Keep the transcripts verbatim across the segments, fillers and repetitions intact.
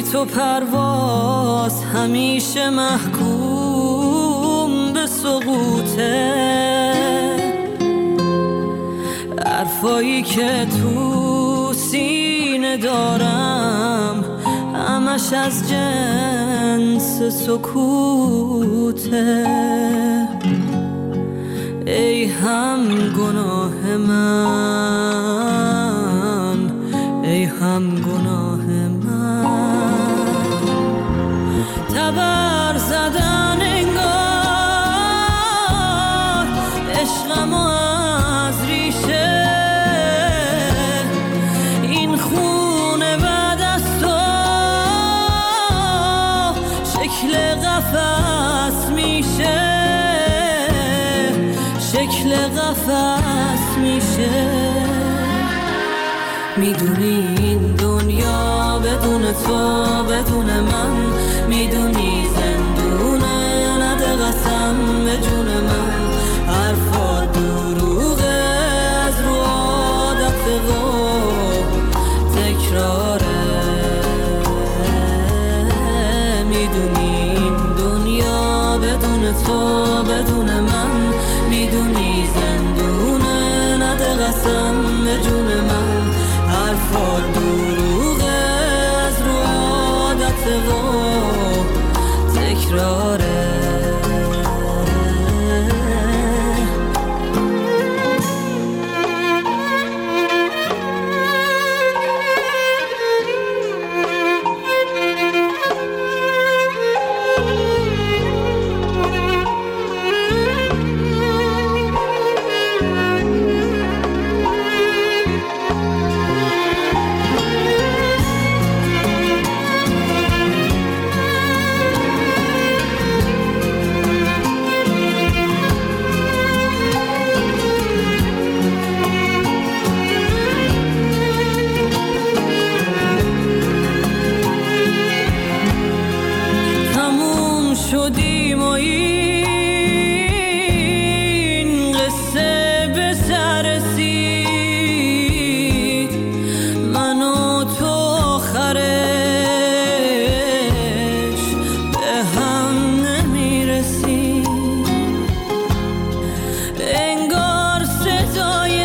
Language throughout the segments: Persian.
تو پرواز همیشه محکوم به سقوطه، حرفایی که تو سینه دارم همش از جنس سکوته. ای هم گناه من، ای هم گناه من، تبر زدن انگار عشقم از ریشه، این خونه بعد از تو شکل قفس میشه، شکل قفس میشه. میدونی این دنیا بدون تو بدون من، میدونی زندونه، نده قسم به جون من. حرفا دروغه از رو عادت و تکراره، میدونی این دنیا بدون تو بدون من، میدونی زندونه، نده قسم به جون من. حرفا دروغه از رو عادت و تکراره. شدیم و این قصه به سر رسید، من و تو آخرش به هم نمیرسیم. انگار صدای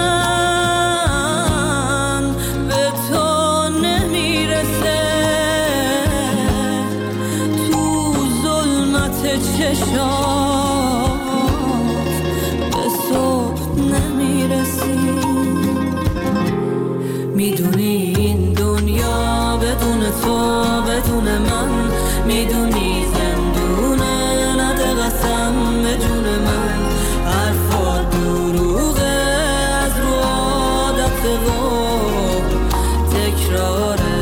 من به تو نمیرسه، چشات به صبح نمیرسی. میدونی این دنیا بدون تو بدون من، میدونی زندونه، نده قسم به جون من. حرفا دروغه از رو عادت و تکراره،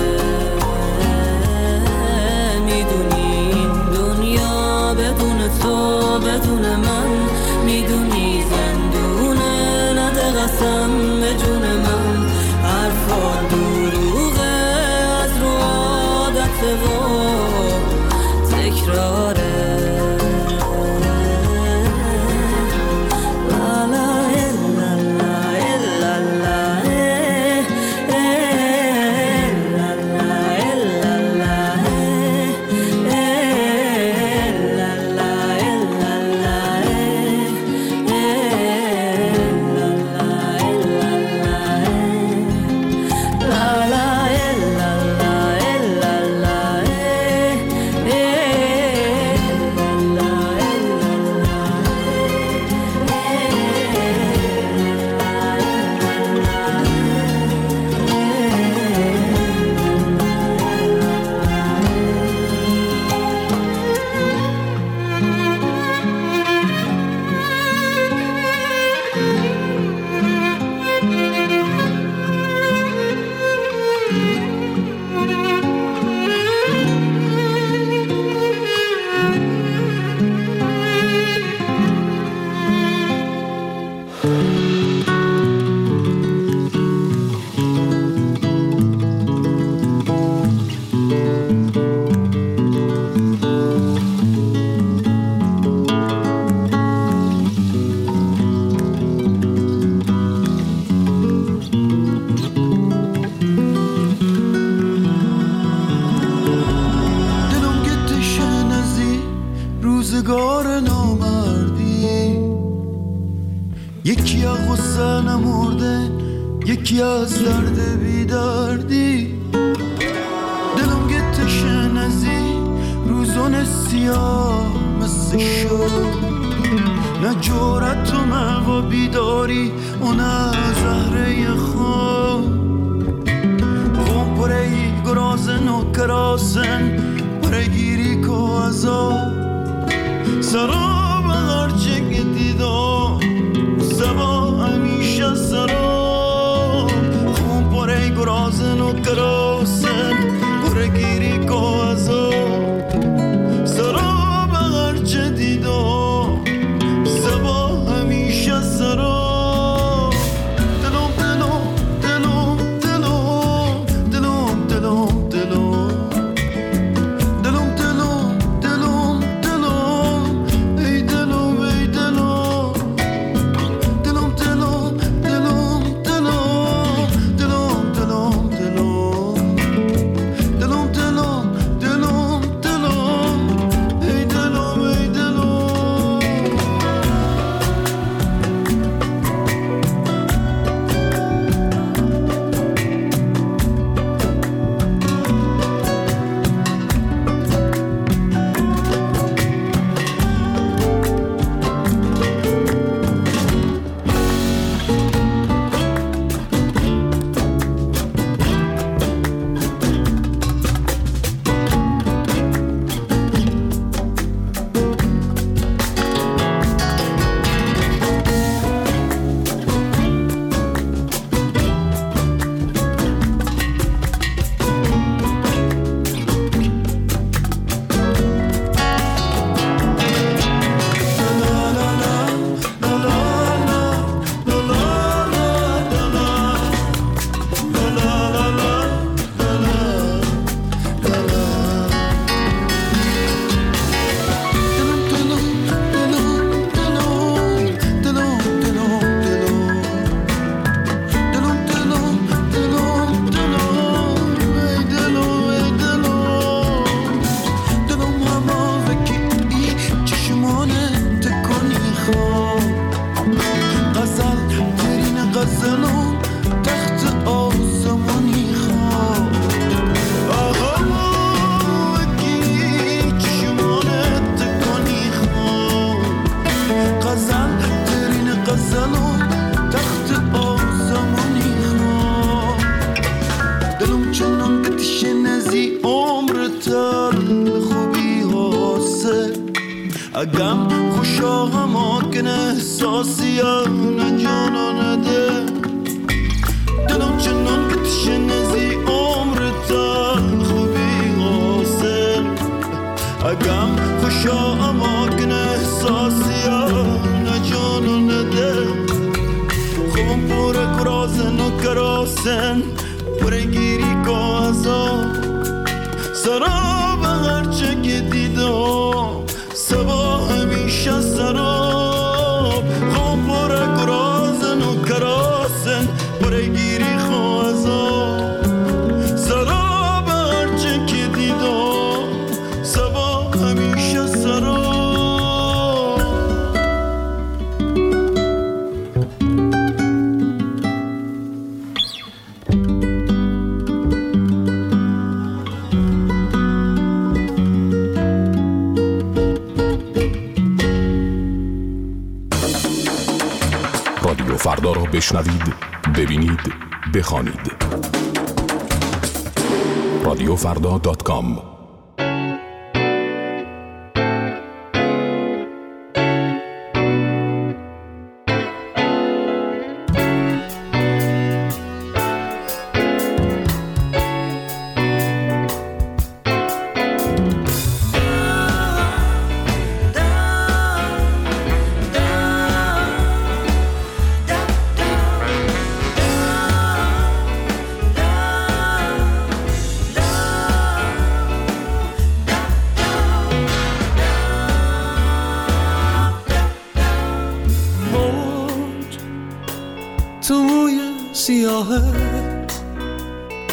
تو بدون من، میدونی زندونه، نده قسم به جون من. حرفا دروغه از رو عادت و تکراره. روزگار نامردی، یکی از غصه نمرده، یکی از درد بیدردی. دلم گتش نزی روزون سیاه مثل شد، نه جورت و مغا بیداری و نه زهره خواب. غم پره گرازن و کراسن پره گیری که ازا سرا بغرچه دیدم سبا همیشه سرا. غم پره گرازن و کراسن پره گیری که ازا سرا بغرچه دیدم سبا همیشه سرا. اگم خوشا هماکن احساسیم جانانده. دلم چنان که تشنزی عمر تن خوبی حاصل. اگم خوشا هماکن احساسیم جانانده. خوبم پوره کرازن و کراسن پوره گیری که ازا سرا به هرچه که دیدم سبا همیشه سراب. غم پره کرازن و کراسن پره گیری خوازا سراب هرچه که دیدم سبا همیشه سراب. رادیو فردا را بشنوید، ببینید، بخوانید. رادیو فردا دات کام.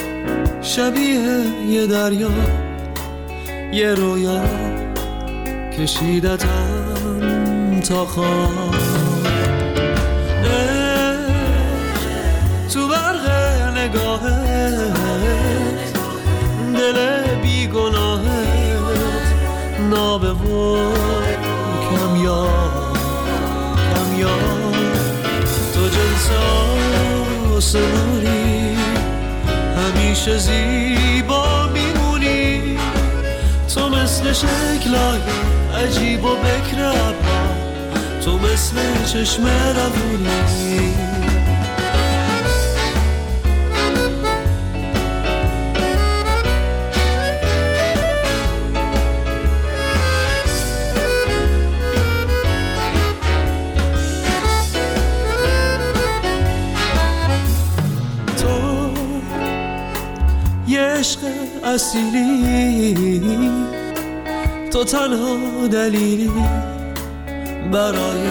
شبیه یه دریا، یه رویا که کشیدتم تا خواب. تو برق نگاهت دل بیگناهت نابه و کمیاب کمیاب. تو جنس آسمانی همیشه زیبا میمونی. تو مثل شکلای عجیب و بکر ابرا، تو مثل چشم روونی. عشق اصیلی، تو تنها دلیلی برای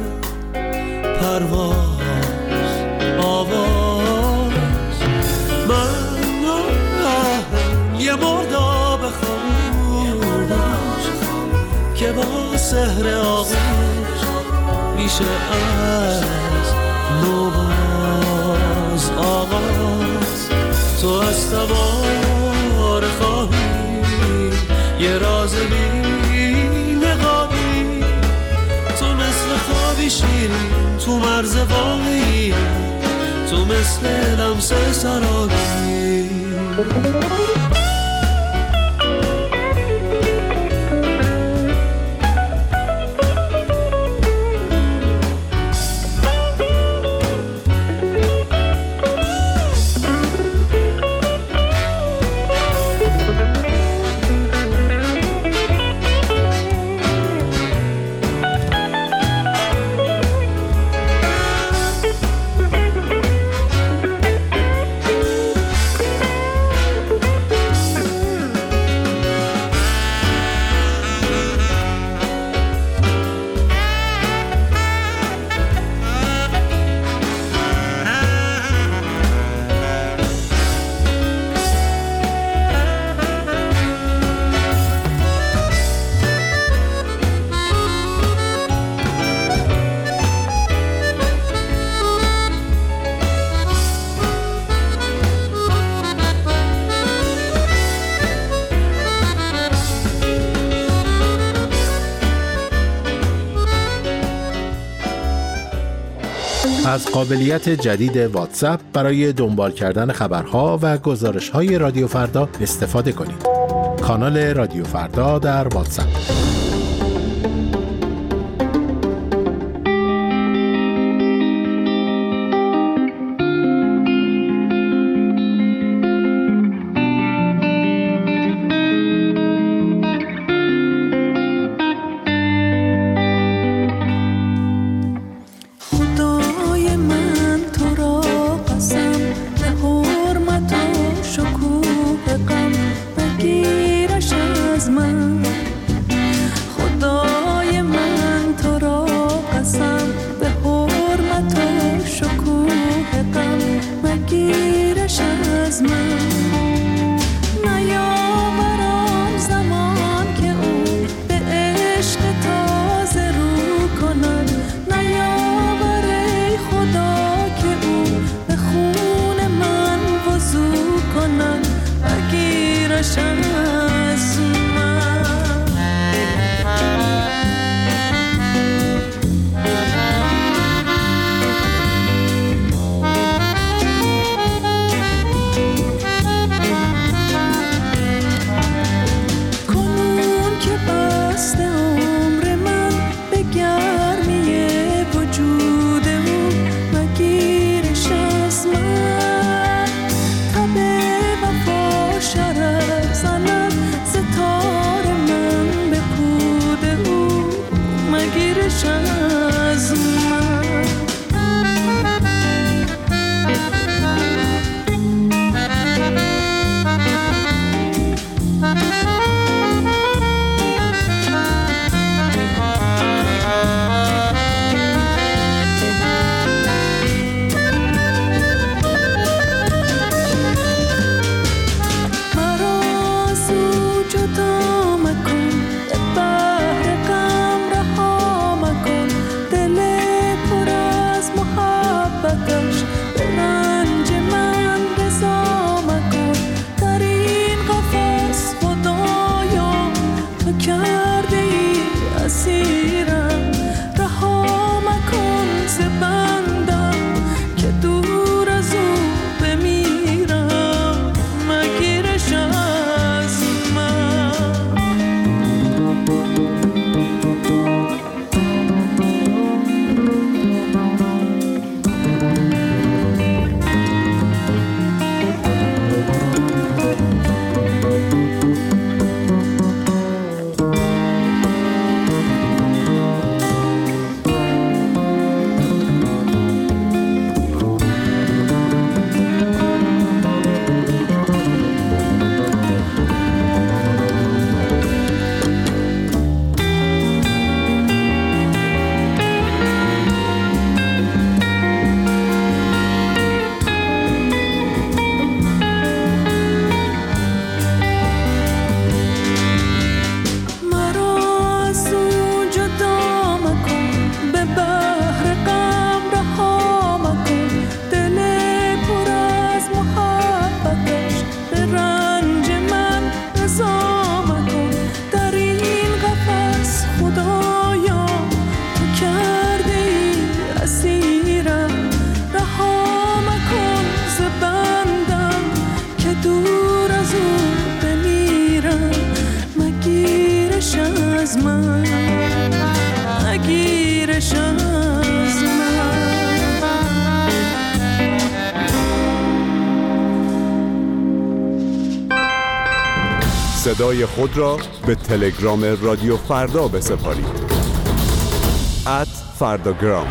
پرواز آواز. من یه مرداب خاموش که با سحر آغوش میشه از نوباز آغاز. تو از تبار خواهی یه راز بی نقابی. تو مثل خوابی شیرین تو مرز واقعی، تو مثل لمس سرابی. از قابلیت جدید واتساپ برای دنبال کردن خبرها و گزارش‌های رادیو فردا استفاده کنید. کانال رادیو فردا در واتساپ. پیش از من. صدای خود را به تلگرام رادیو فردا بسپارید. ات فرداگرام.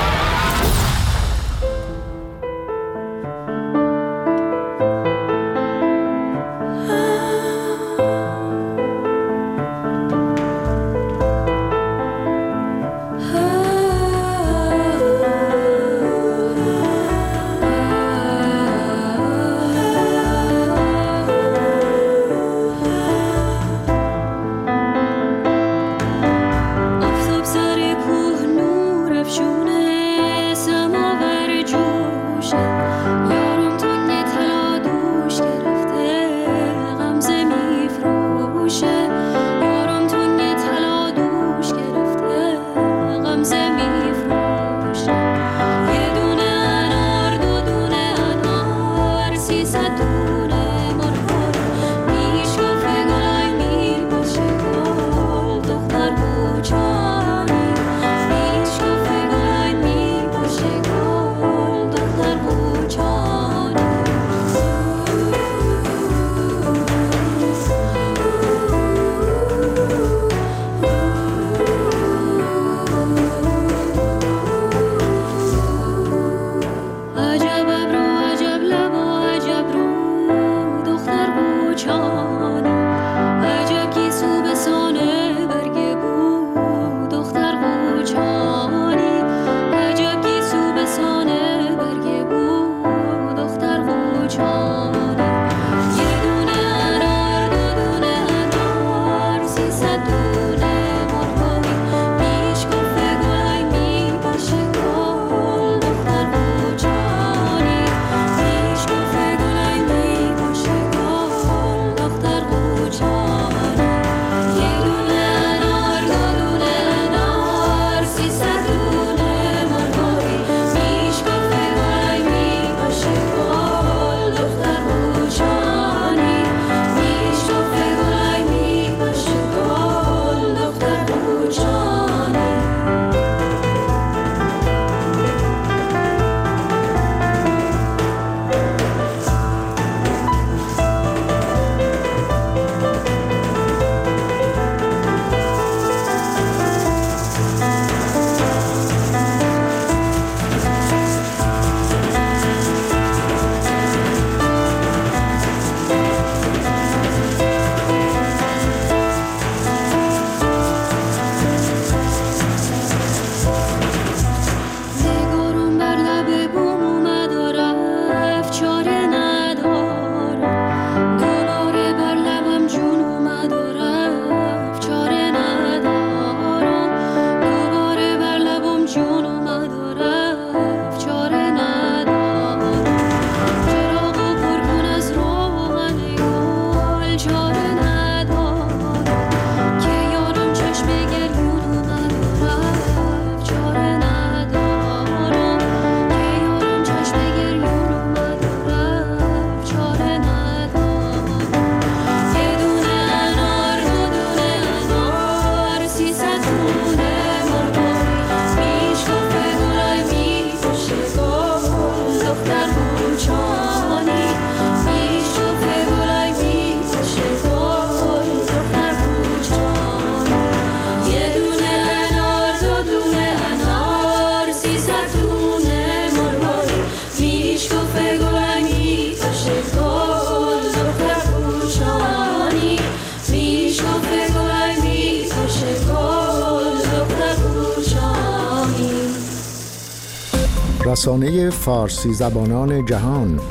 رسانه فارسی زبانان جهان،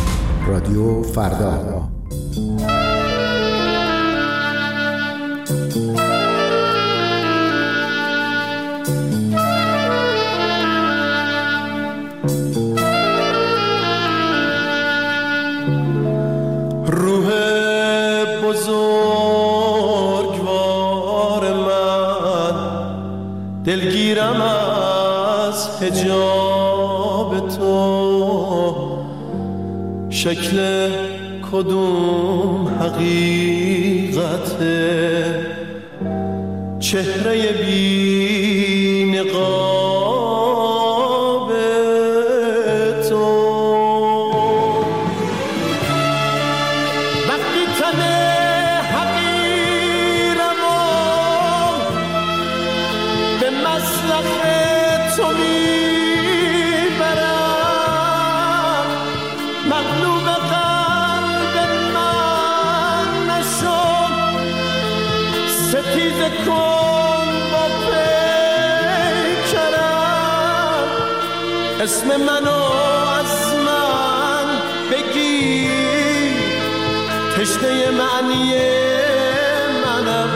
رادیو فردا. روح بزرگوار من، دلگیرم از حجاب تو، شکل کدوم حقیقته، چهره بی روی قاب تو. وقتی تن حقیرم و به مسلخ تو میبرم، مغلوب قلب من نشو، ستیز کن با پیکرم، اسم منو از من بگیر، تشنه معنی منم،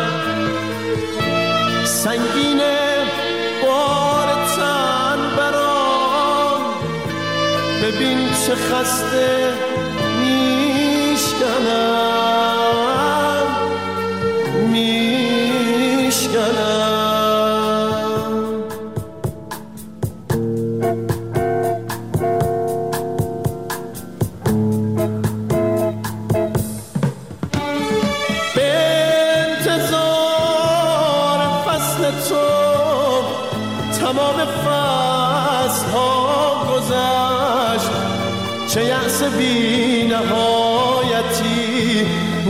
سنگینه بار تن برام، ببین چه خسته میشکنم میشکنم. به انتظار فصل تو تمام فصل ها گذشت، چه یأس بی نهایتی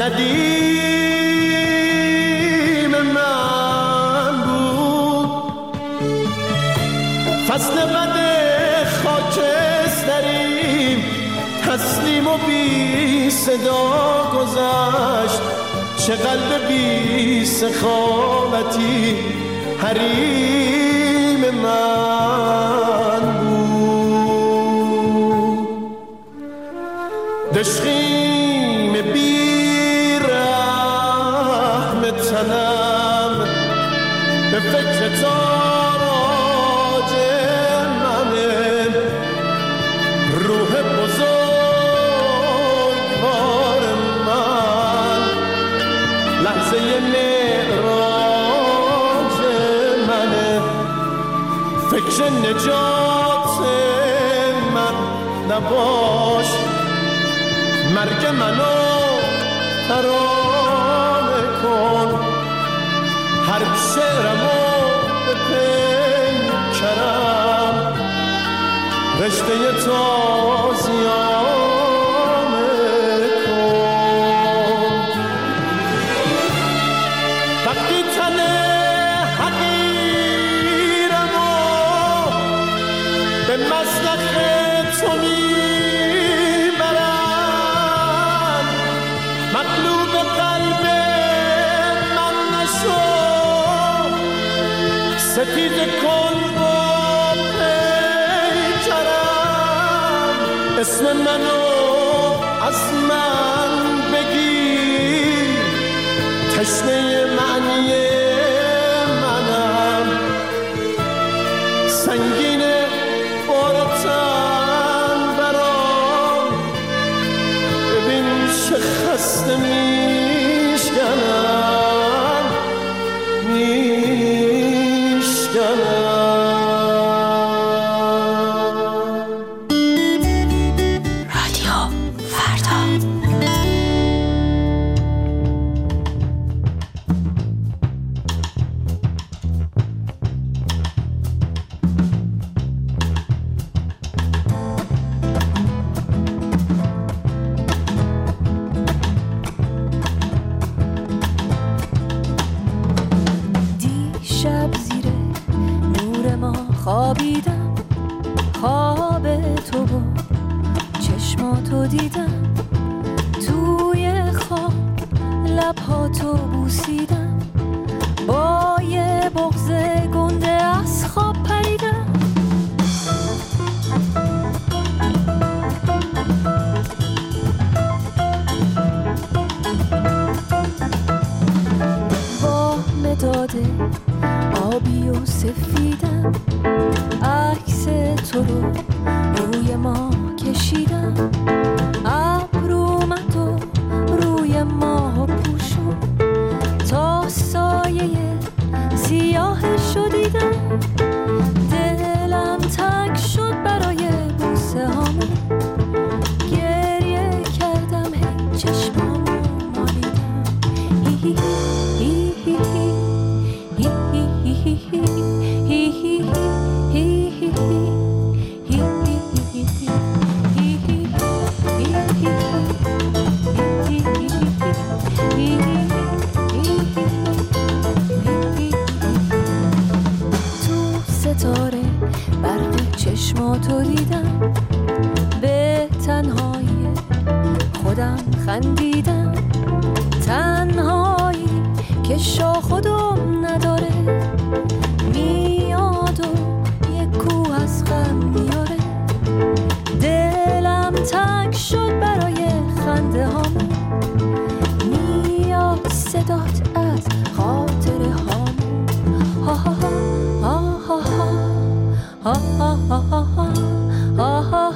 ندیم من بود. فصل بد خاکستری تسلیم و بی صدا گذشت، چه قلب بی سخاوتی حریم من بود. دشخیم بی رحم تنم به فکر تاراج منه، روح بزرگوار من لحظه معراج منه، فکر نجات من نباش، مرگ منو ترانه کن، هر شعرمو به پیکرم، رشته تازیانه کن. وقتی تن حقیرمو به مسلخ تو میبرم، مغلوب قلب من نشو، ستیز کن با پیکرم، اسم منو از من بگیر، تشنه معنی منم، سنگینه بار تن برام، ببین چه خسته میشکنم میشکنم. رادیو فردا. دیشب زیر نور ما خوابیدم، خواب تو و چشماتو دیدم، توی خواب لبهاتو بوسیدم، با یه بغض گنده از خواب پریدم. با مداد آبی و سفیدم، عکس تو رو روی ما کشیدم، ابر اومد و روی ما پوشون، تا سایه سیاهشو دیدم، دلم تنگ شد برای بوسه هامون، گریه کردم هی چشمامو مالیدم، هی هی هی هی هی هی هی هی هی تنها تو دیدم، به تنهایی خودم خندیدم، تنهایی که شاخ و دم نداره، میاد و یک کوه از غم میاره. دلم تنگ شد برای خنده هام، میاد صدات از خاطره هام. ها ها ها ها ها ها ها ها ها ها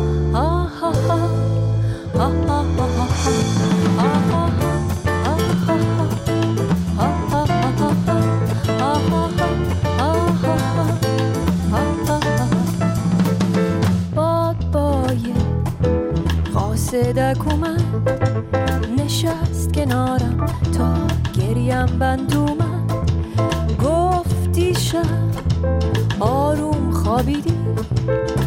قاصدک اومد نشست کنارم تا گریم بند اومد، گفتی شب آروم خوابیدی،